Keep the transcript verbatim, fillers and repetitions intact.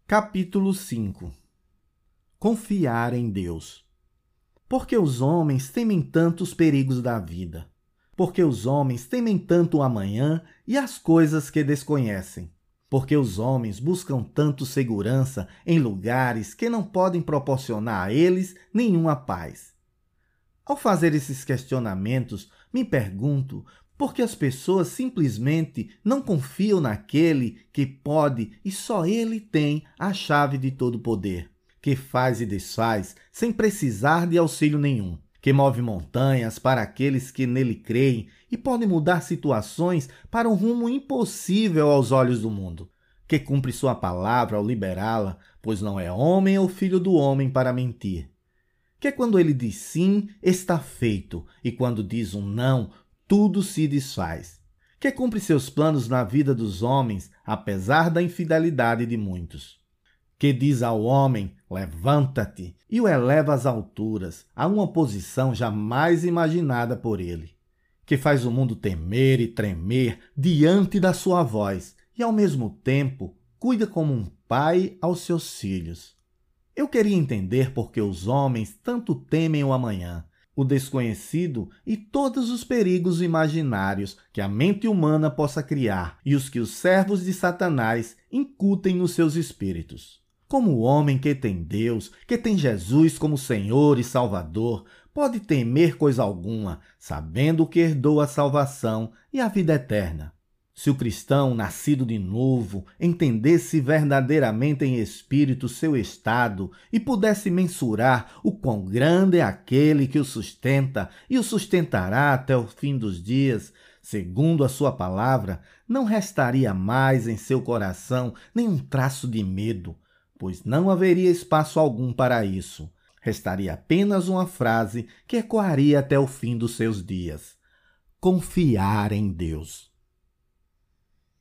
Capítulo cinco. Confiar em Deus. Porque os homens temem tanto os perigos da vida? Porque os homens temem tanto o amanhã e as coisas que desconhecem? Porque os homens buscam tanto segurança em lugares que não podem proporcionar a eles nenhuma paz? Ao fazer esses questionamentos, me pergunto por que as pessoas simplesmente não confiam naquele que pode e só ele tem a chave de todo poder, que faz e desfaz sem precisar de auxílio nenhum, que move montanhas para aqueles que nele creem e pode mudar situações para um rumo impossível aos olhos do mundo, que cumpre sua palavra ao liberá-la, pois não é homem ou filho do homem para mentir, que quando ele diz sim, está feito, e quando diz um não, tudo se desfaz, que cumpre seus planos na vida dos homens, apesar da infidelidade de muitos, que diz ao homem, levanta-te, e o eleva às alturas, a uma posição jamais imaginada por ele, que faz o mundo temer e tremer diante da sua voz, e ao mesmo tempo cuida como um pai aos seus filhos. Eu queria entender por que os homens tanto temem o amanhã, o desconhecido e todos os perigos imaginários que a mente humana possa criar e os que os servos de Satanás incutem nos seus espíritos. Como o homem que tem Deus, que tem Jesus como Senhor e Salvador, pode temer coisa alguma, sabendo que herdou a salvação e a vida eterna? Se o cristão, nascido de novo, entendesse verdadeiramente em espírito seu estado e pudesse mensurar o quão grande é aquele que o sustenta e o sustentará até o fim dos dias, segundo a sua palavra, não restaria mais em seu coração nenhum traço de medo, pois não haveria espaço algum para isso. Restaria apenas uma frase que ecoaria até o fim dos seus dias: confiar em Deus.